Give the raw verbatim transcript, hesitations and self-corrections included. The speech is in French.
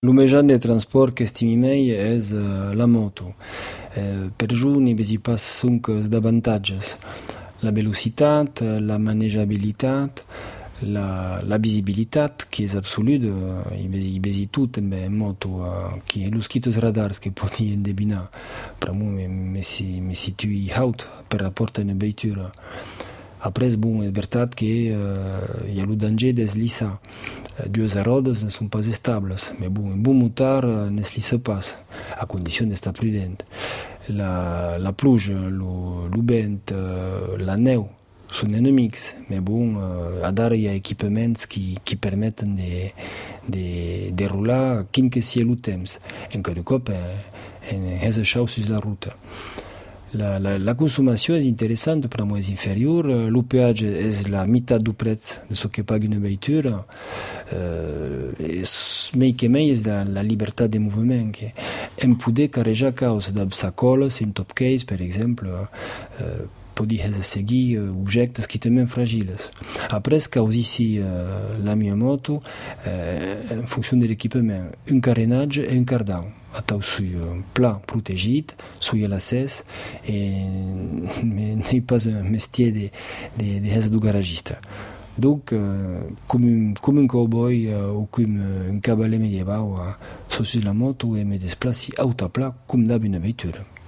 Lo mejor de transport que estimi mai és uh, la moto. Uh, per giù ne vesi pas sunques d'avantatges. La velocitat, la manejabilitat, la, la visibilitat, che és absoluta, uh, i vesi, i vesi tot en, en moto, uh, che los quitos radars che poti endevinar. Per mo me, me, si, me situi haut per rapport a una veitura. Après, bon, és veritat que uh, hi ha el danger d'eslissar. Uh, dues rodes ne són pas estables, mais bon, un bon motor uh, n'eslissa pas, a condició d'estar prudent. La, la pluja, lo, lo vent, uh, la neu són enemics, mais bon, uh, ara hi ha equipaments qui, qui permeten de, de, de rolar quin que sigui el temps, en cada cop eh, és això sur la ruta. La, la, la consommation est intéressante, per moi és inferior. Le peatge és la meitat du prez de ce que paga una veitura. Uh, mai que mai és la, la llibertat de moviment. Que em poder carregar causa de sacoles, un top case, per exemple, uh, poder seguir uh, objectes que també fragiles. Après, causa ici uh, la mia moto uh, en fonction de l'équipement, un carénage et un cardan. Atau sui un pla protegit, sui l'accés, e n'hi pas un métier de, de, de res du garagista. Donc, euh, comme, un, comme un cowboy euh, ou comme un cavalier médiéval, euh, sur la moto et me déplacer à pla comme d'hab une veitura.